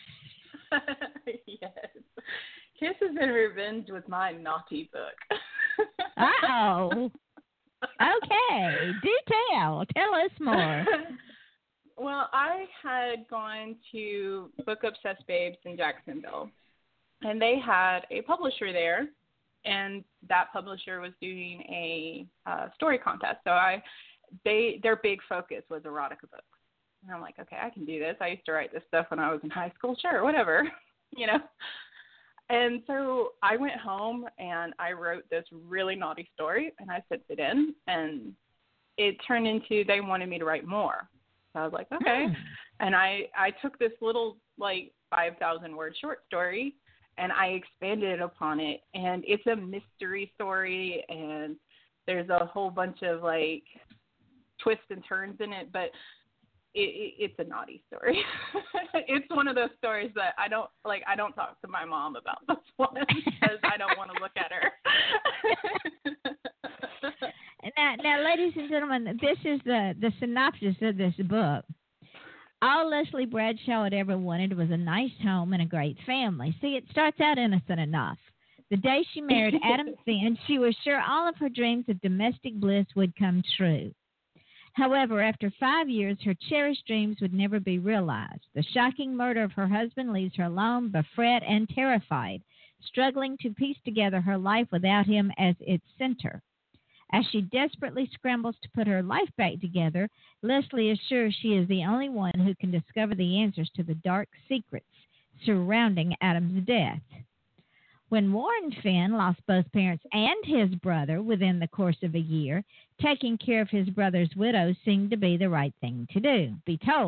D: Yes. Kisses and Revenge was my naughty book.
C: Uh-oh. Okay. Do tell. Tell us more.
D: Well, I had gone to Book Obsessed Babes in Jacksonville, and they had a publisher there, and that publisher was doing a uh, story contest. So I, they, their big focus was erotica books. And I'm like, okay, I can do this. I used to write this stuff when I was in high school. Sure, whatever, you know. And so I went home and I wrote this really naughty story, and I sent it in, and it turned into they wanted me to write more. So I was like, okay. Mm. And I, I took this little, like, five thousand word short story, and I expanded upon it. And it's a mystery story, and there's a whole bunch of, like, twists and turns in it, but It, it, it's a naughty story. It's one of those stories that I don't like. I don't talk to my mom about this one because I don't want to look at her.
C: now, now, ladies and gentlemen, this is the, the synopsis of this book. All Leslie Bradshaw had ever wanted was a nice home and a great family. See, it starts out innocent enough. The day she married Adam Finn, she was sure all of her dreams of domestic bliss would come true. However, after five years, her cherished dreams would never be realized. The shocking murder of her husband leaves her alone, befret, and terrified, struggling to piece together her life without him as its center. As she desperately scrambles to put her life back together, Leslie is sure she is the only one who can discover the answers to the dark secrets surrounding Adam's death. When Warren Finn lost both parents and his brother within the course of a year, taking care of his brother's widow seemed to be the right thing to do. Be told,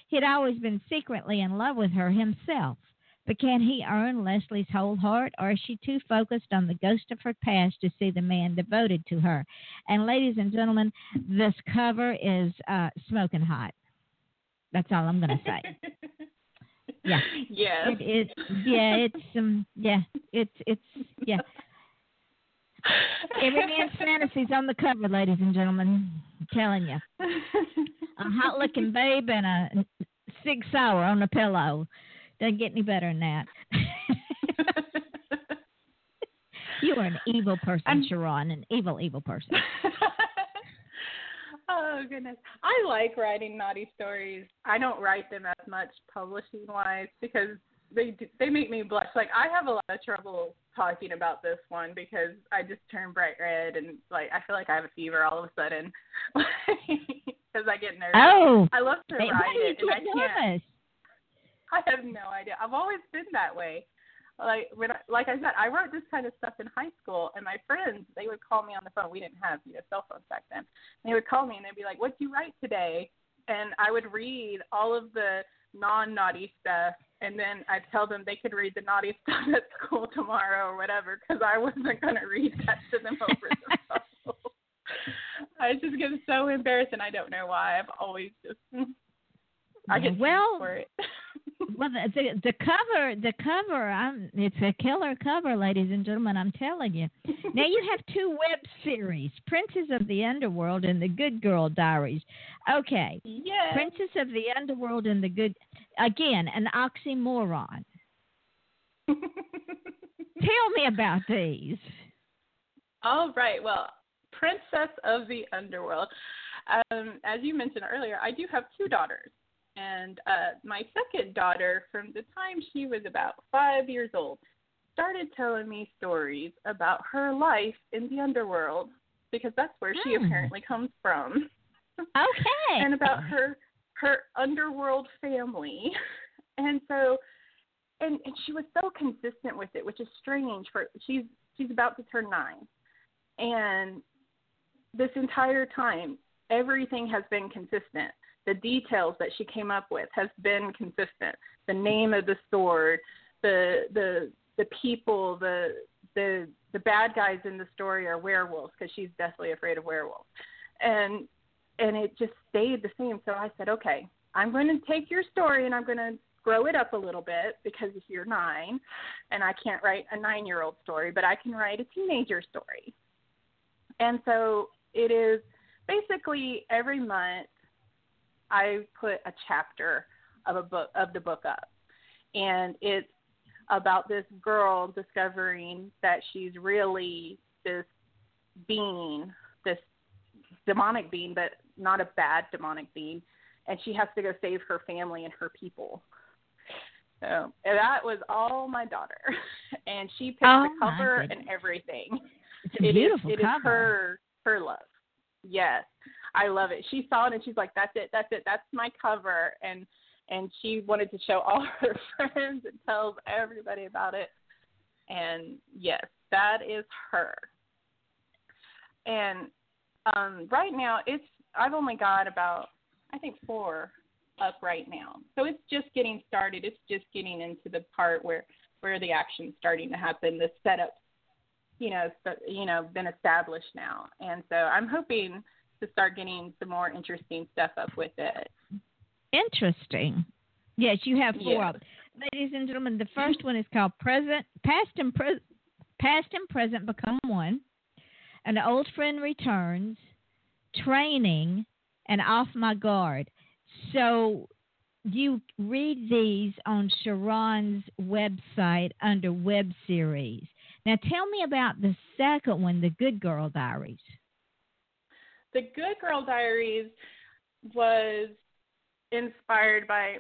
C: He'd always been secretly in love with her himself. But can he earn Leslie's whole heart, or is she too focused on the ghost of her past to see the man devoted to her? And ladies and gentlemen, this cover is uh, smoking hot. That's all I'm going to say. Yeah.
D: Yes.
C: It, it, yeah, it's um, yeah, it's it's yeah. Every man's fantasies on the cover, ladies and gentlemen. I'm telling you, a hot-looking babe and a Sig Sauer on the pillow. Doesn't get any better than that. You are an evil person, I'm... Sharon, an evil, evil person.
D: Oh, goodness. I like writing naughty stories. I don't write them as much publishing-wise because they do, they make me blush. Like, I have a lot of trouble talking about this one because I just turn bright red and, like, I feel like I have a fever all of a sudden because I get nervous.
C: Oh.
D: I love to
C: Hey,
D: write it, and I
C: nervous?
D: can't. I have no idea. I've always been that way. Like when, I, like I said, I wrote this kind of stuff in high school, and my friends, they would call me on the phone. We didn't have you know, cell phones back then. They would call me, and they'd be like, "What'd you write today?" And I would read all of the non-naughty stuff, and then I'd tell them they could read the naughty stuff at school tomorrow or whatever, because I wasn't going to read that to them over the phone. I just get so embarrassed, and I don't know why. I've always just, I get
C: well
D: for it.
C: Well, the, the the cover, the cover, I'm, it's a killer cover, ladies and gentlemen. I'm telling you. Now you have two web series: Princess of the Underworld and The Good Girl Diaries. Okay.
D: Yes.
C: Princess of the Underworld and the Good. Again, an oxymoron. Tell me about these.
D: All right. Well, Princess of the Underworld. Um, as you mentioned earlier, I do have two daughters. And uh, my second daughter, from the time she was about five years old, started telling me stories about her life in the underworld, because that's where she
C: mm.
D: apparently comes from.
C: Okay.
D: And about her her underworld family. And so, and, and she was so consistent with it, which is strange. For she's she's about to turn nine, and this entire time, everything has been consistent. The details that she came up with has been consistent. The name of the sword, the the the people, the the the bad guys in the story are werewolves because she's deathly afraid of werewolves, and and it just stayed the same. So I said, okay, I'm going to take your story and I'm going to grow it up a little bit because you're nine, and I can't write a nine-year-old story, but I can write a teenager story. And so it is basically every month. I put a chapter of a book of the book up, and it's about this girl discovering that she's really this being, this demonic being, but not a bad demonic being, and she has to go save her family and her people. So and that was all my daughter, and she picked
C: oh,
D: the cover and everything.
C: It's a beautiful
D: it is,
C: cover.
D: It is her her love. Yes. I love it. She saw it and she's like, that's it, that's it, that's my cover. And and she wanted to show all her friends and tells everybody about it. And yes, that is her. And um, right now, it's I've only got about, I think, four up right now. So it's just getting started. It's just getting into the part where, where the action's starting to happen, the setup, you know, you know, been established now. And so I'm hoping to start getting some more interesting stuff up with it.
C: Interesting. Yes, you have four
D: yes.
C: up. Ladies and gentlemen, the first one is called Present, Past and Present, Past and Present Become One, An Old Friend Returns, Training, and Off My Guard. So you read these on Sharon's website under web series. Now tell me about the second one, The Good Girl Diaries.
D: The Good Girl Diaries was inspired by,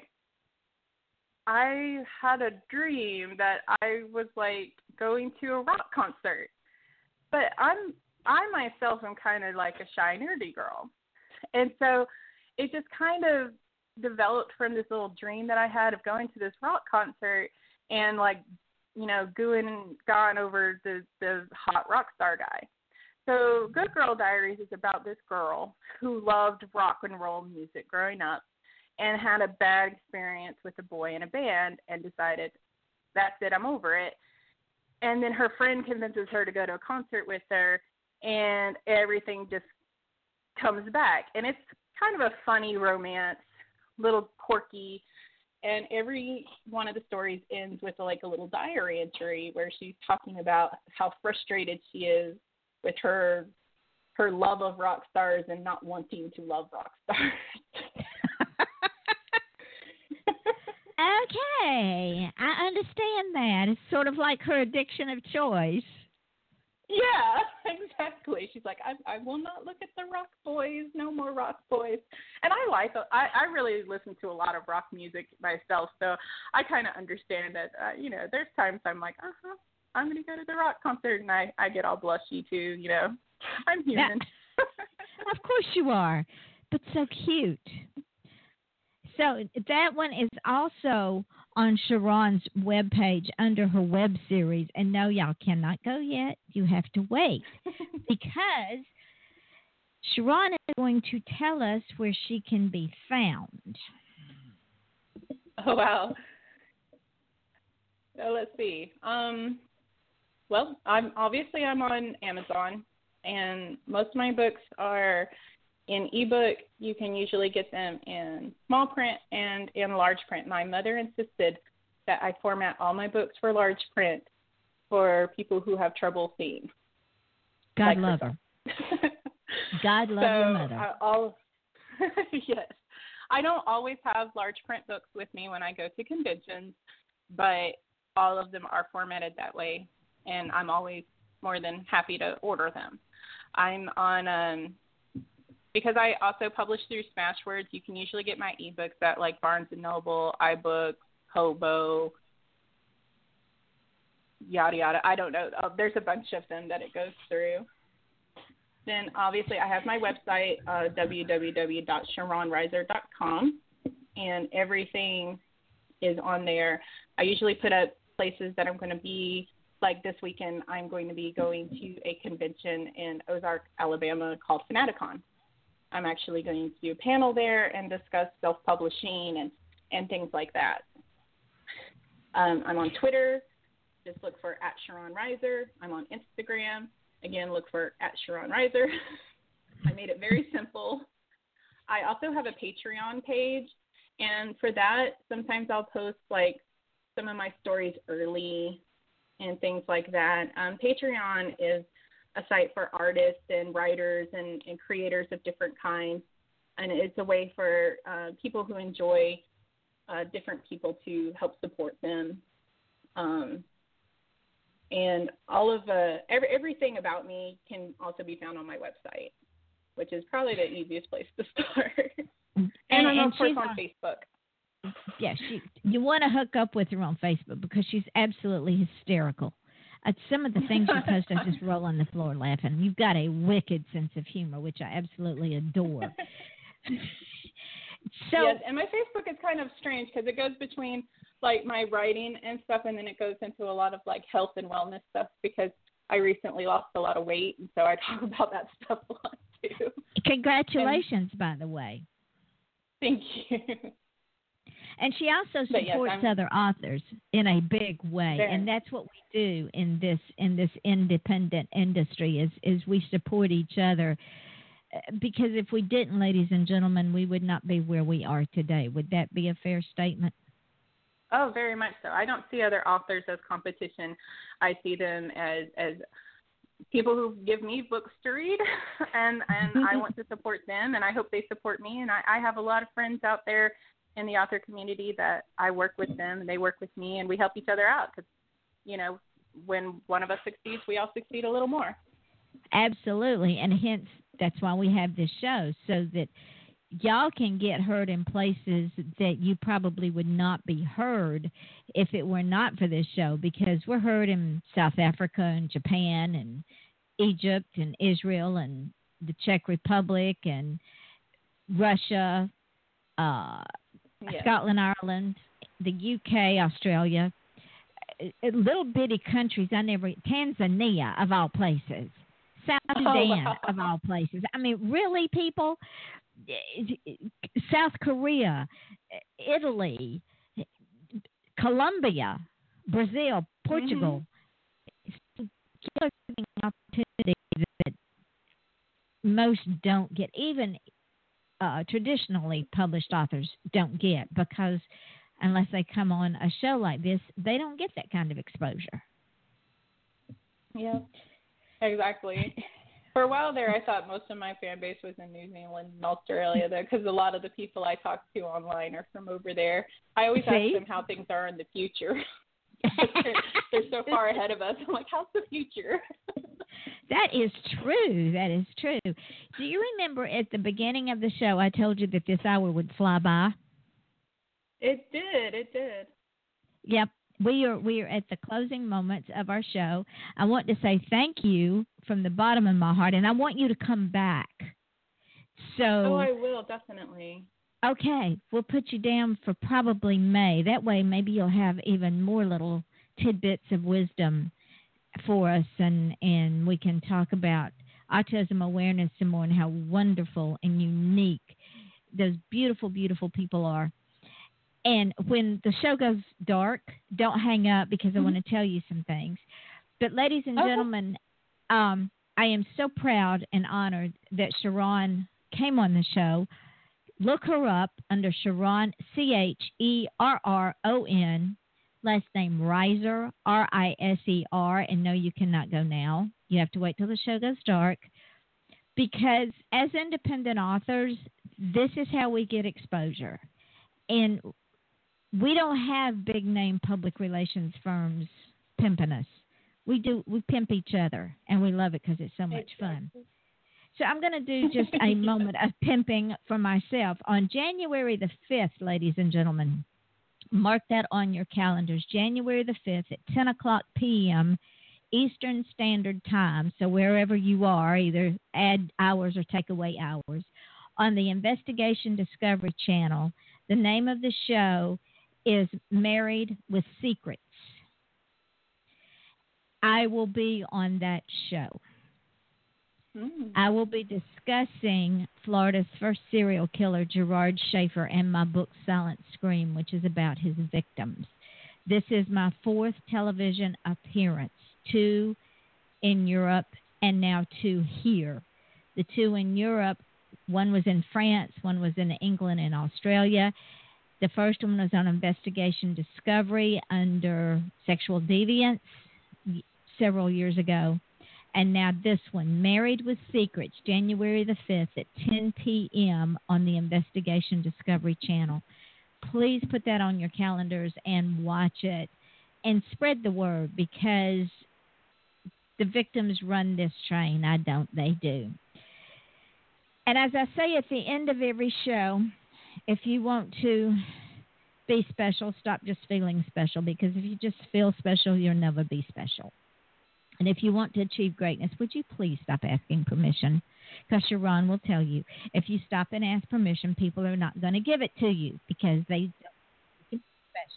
D: I had a dream that I was like going to a rock concert, but I'm, I myself am kind of like a shy, nerdy girl. And so it just kind of developed from this little dream that I had of going to this rock concert and like, you know, gooing and gawing over the, the hot rock star guy. So Good Girl Diaries is about this girl who loved rock and roll music growing up, and had a bad experience with a boy in a band and decided, that's it, I'm over it. And then her friend convinces her to go to a concert with her, and everything just comes back. And it's kind of a funny romance, little quirky, and every one of the stories ends with like a little diary entry where she's talking about how frustrated she is with her her love of rock stars and not wanting to love rock stars.
C: Okay, I understand that. It's sort of like her addiction of choice.
D: Yeah, exactly. She's like, I, I will not look at the rock boys, no more rock boys. And I like, I, I really listen to a lot of rock music myself, so I kind of understand that, uh, you know, there's times I'm like, uh-huh, I'm going to go to the rock concert, and I, I get all blushy too, you know. I'm human.
C: Yeah. Of course you are, but so cute. So that one is also on Sharon's webpage under her web series. And no, y'all cannot go yet. You have to wait because Sharon is going to tell us where she can be found.
D: Oh, wow. So let's see. Um, well, I'm obviously I'm on Amazon, and most of my books are in ebook. You can usually get them in small print and in large print. My mother insisted that I format all my books for large print for people who have trouble seeing.
C: God
D: like
C: love her. God love
D: so,
C: your mother.
D: Uh, all, yes. I don't always have large print books with me when I go to conventions, but all of them are formatted that way, and I'm always more than happy to order them. I'm on... Um, Because I also publish through Smashwords, you can usually get my ebooks at like Barnes and Noble, iBooks, Kobo, yada yada. I don't know. Uh, there's a bunch of them that it goes through. Then obviously I have my website, uh, w w w dot sharon reiser dot com, and everything is on there. I usually put up places that I'm going to be. Like this weekend, I'm going to be going to a convention in Ozark, Alabama called Fanaticon. I'm actually going to do a panel there and discuss self-publishing and, and things like that. Um, I'm on Twitter. Just look for at Sharon Reiser. I'm on Instagram. Again, look for at Sharon Reiser. I made it very simple. I also have a Patreon page, and for that, sometimes I'll post like some of my stories early and things like that. Um, Patreon is a site for artists and writers and, and creators of different kinds. And it's a way for uh, people who enjoy uh, different people to help support them. Um, and all of uh, every, everything about me can also be found on my website, which is probably the easiest place to start. and, and I'm, and of course, on, on Facebook.
C: Yeah, she, you want to hook up with her on Facebook because she's absolutely hysterical. Uh, some of the things you post, I just roll on the floor laughing. You've got a wicked sense of humor, which I absolutely adore. So,
D: yes, and my Facebook is kind of strange because it goes between like my writing and stuff, and then it goes into a lot of like health and wellness stuff because I recently lost a lot of weight, and so I talk about that stuff a lot too.
C: Congratulations, and, by the way.
D: Thank you.
C: And she also supports
D: yes,
C: other authors in a big way,
D: there.
C: and that's what we do in this in this independent industry is is we support each other. Because if we didn't, ladies and gentlemen, we would not be where we are today. Would that be a fair statement?
D: Oh, very much so. I don't see other authors as competition. I see them as as people who give me books to read, and and I want to support them, and I hope they support me. And I, I have a lot of friends out there in the author community that I work with them, and they work with me, and we help each other out because, you know, when one of us succeeds, we all succeed a little more.
C: Absolutely, and hence that's why we have this show, so that y'all can get heard in places that you probably would not be heard if it were not for this show, because we're heard in South Africa and Japan and Egypt and Israel and the Czech Republic and Russia, uh, yes. Scotland, Ireland, the U K, Australia, little bitty countries I never, Tanzania of all places, South Sudan
D: oh, wow.
C: of all places. I mean, really, people, South Korea, Italy, Colombia, Brazil, Portugal. Mm-hmm. Killer giving opportunities that most don't get, even uh, traditionally published authors don't get, because unless they come on a show like this, they don't get that kind of exposure.
D: Yeah, exactly. For a while there, I thought most of my fan base was in New Zealand and Australia, though, because a lot of the people I talk to online are from over there. I always
C: See?
D: ask them how things are in the future. they're, they're so far ahead of us. I'm like, how's the future?
C: That is true. That is true. Do you remember at the beginning of the show I told you that this hour would fly by?
D: It did. It did.
C: Yep. We are we are at the closing moments of our show. I want to say thank you from the bottom of my heart, and I want you to come back. So,
D: oh, I will, definitely.
C: Okay, we'll put you down for probably May. That way maybe you'll have even more little tidbits of wisdom for us, and, and we can talk about autism awareness some more and how wonderful and unique those beautiful, beautiful people are. And when the show goes dark, don't hang up, because I mm-hmm. want to tell you some things. But ladies and okay. gentlemen, um, I am so proud and honored that Cherron came on the show. Look her up under Cherron, C H E R R O N, last name Riser, R I S E R. And no, you cannot go now. You have to wait till the show goes dark. Because as independent authors, this is how we get exposure. And we don't have big name public relations firms pimping us. We do. We pimp each other, and we love it because it's so much fun. So I'm going to do just a moment of pimping for myself. On January the fifth, ladies and gentlemen, mark that on your calendars, January the fifth at ten o'clock p.m. Eastern Standard Time. So wherever you are, either add hours or take away hours, on the Investigation Discovery Channel. The name of the show is Married with Secrets. I will be on that show. Mm. I will be discussing Florida's first serial killer, Gerard Schaefer, and my book, Silent Scream, which is about his victims. This is my fourth television appearance, two in Europe and now two here. The two in Europe, one was in France, one was in England and Australia. The first one was on Investigation Discovery under Sexual Deviance several years ago. And now this one, Married with Secrets, January the fifth at ten p.m. on the Investigation Discovery Channel. Please put that on your calendars and watch it and spread the word, because the victims run this train. I don't, they do. And as I say at the end of every show, if you want to be special, stop just feeling special, because if you just feel special, you'll never be special. And if you want to achieve greatness, would you please stop asking permission? Because Cherron will tell you, if you stop and ask permission, people are not going to give it to you, because they don't think it's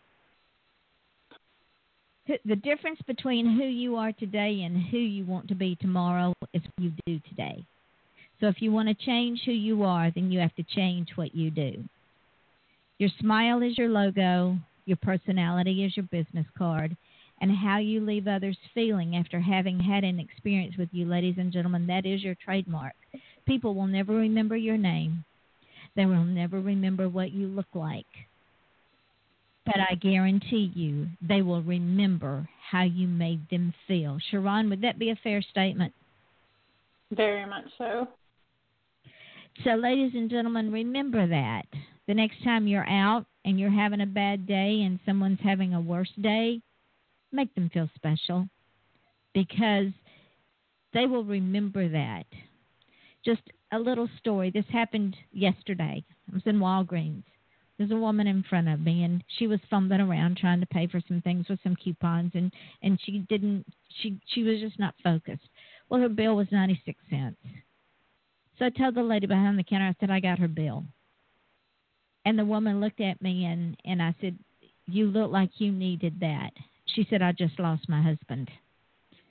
C: special. The difference between who you are today and who you want to be tomorrow is what you do today. So if you want to change who you are, then you have to change what you do. Your smile is your logo. Your personality is your business card. And how you leave others feeling after having had an experience with you, ladies and gentlemen, that is your trademark. People will never remember your name. They will never remember what you look like. But I guarantee you, they will remember how you made them feel. Cherron, would that be a fair statement?
D: Very much so.
C: So, ladies and gentlemen, remember that. The next time you're out and you're having a bad day and someone's having a worse day, make them feel special, because they will remember that. Just a little story. This happened yesterday. I was in Walgreens. There's a woman in front of me, and she was fumbling around trying to pay for some things with some coupons, and, and she didn't, she, she was just not focused. Well, her bill was ninety-six cents. So I told the lady behind the counter, I said, I got her bill. And the woman looked at me, and, and I said, you look like you needed that. She said, I just lost my husband.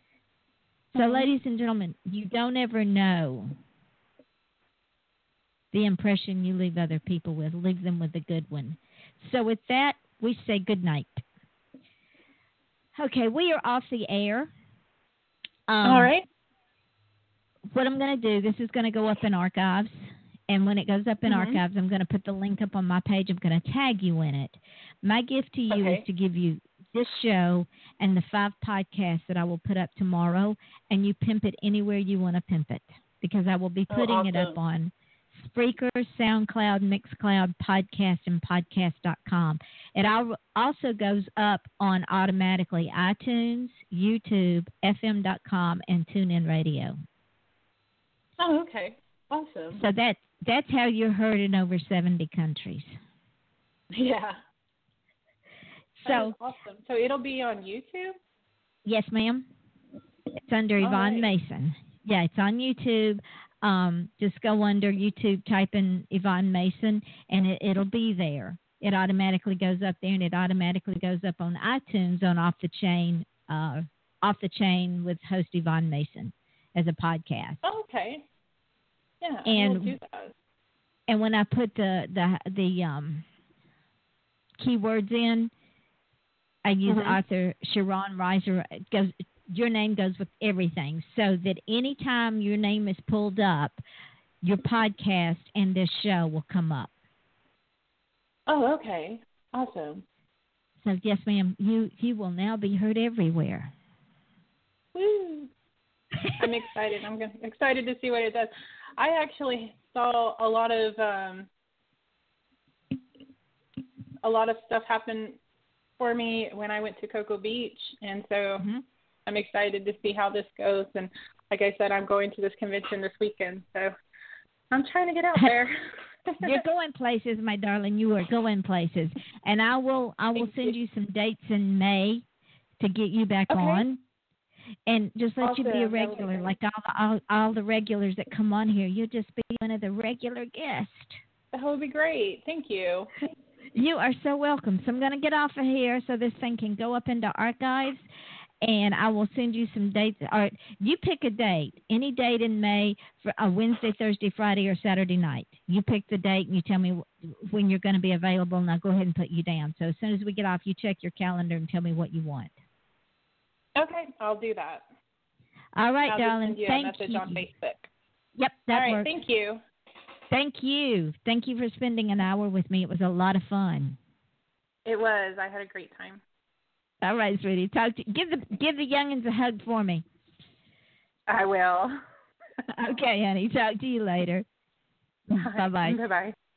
C: So, ladies and gentlemen, you don't ever know the impression you leave other people with. Leave them with a good one. So with that, we say good night. Okay, we are off the air. Um,
D: All right.
C: What I'm going to do, this is going to go up in archives. And when it goes up in
D: Mm-hmm.
C: archives, I'm going to put the link up on my page. I'm going to tag you in it. My gift to you
D: Okay.
C: is to give you this show and the five podcasts that I will put up tomorrow, and you pimp it anywhere you want to pimp it, because I will be
D: Oh,
C: putting it up
D: awesome.
C: on Spreaker, SoundCloud, Mixcloud, Podcast, and podcast dot com. It al- also goes up on automatically iTunes, YouTube, F M dot com, and TuneIn Radio.
D: Oh, okay. Awesome.
C: So that that's how you're heard in over seventy countries.
D: Yeah.
C: So,
D: That is awesome. So it'll be on YouTube?
C: yes, ma'am. It's under
D: All
C: Yvonne
D: right.
C: Mason. Yeah, it's on YouTube. Um, just go under YouTube, type in Yvonne Mason, and it, it'll be there. It automatically goes up there, and it automatically goes up on iTunes on Off the Chain, uh, Off the Chain with host Yvonne Mason as a podcast.
D: Oh, okay. Yeah,
C: And-
D: we'll do that.
C: And when I put the the the um, keywords in, I use
D: Mhm.
C: author Sharon Reiser. It goes, your name goes with everything, so that anytime your name is pulled up, your podcast and this show will come up.
D: Oh, okay. Awesome.
C: So yes, ma'am, you you will now be heard everywhere.
D: Woo. I'm excited. I'm gonna, excited to see what it does. I actually saw a lot of um, a lot of stuff happen for me when I went to Cocoa Beach, and so
C: Mm-hmm.
D: I'm excited to see how this goes. And like I said, I'm going to this convention this weekend, so I'm trying to get out there.
C: You're going places, my darling. You are going places, and I will I will
D: Thank
C: send
D: you.
C: you some dates in May to get you back
D: Okay.
C: on, and just let you be a
D: Awesome. That would be
C: regular,
D: great.
C: like all, all all the regulars that come on here. You'll just be one of the regular guests.
D: That would be great. Thank you.
C: You are so welcome. So I'm going to get off of here so this thing can go up into archives, and I will send you some dates. Or you pick a date, any date in May, for a Wednesday, Thursday, Friday, or Saturday night. You pick the date, and you tell me wh- when you're going to be available, and I'll go ahead and put you down. So as soon as we get off, you check your calendar and tell me what you want.
D: Okay, I'll do that.
C: All right,
D: I'll
C: darling.
D: just send you a
C: Thank
D: message
C: you.
D: on Facebook.
C: Yep, that
D: All right,
C: works.
D: thank you.
C: Thank you. Thank you for spending an hour with me. It was a lot of fun.
D: It was. I had a great time.
C: All right, sweetie. Talk to give the give the youngins a hug for me.
D: I will.
C: Okay, honey. Talk to you later. Bye bye.
D: Bye bye.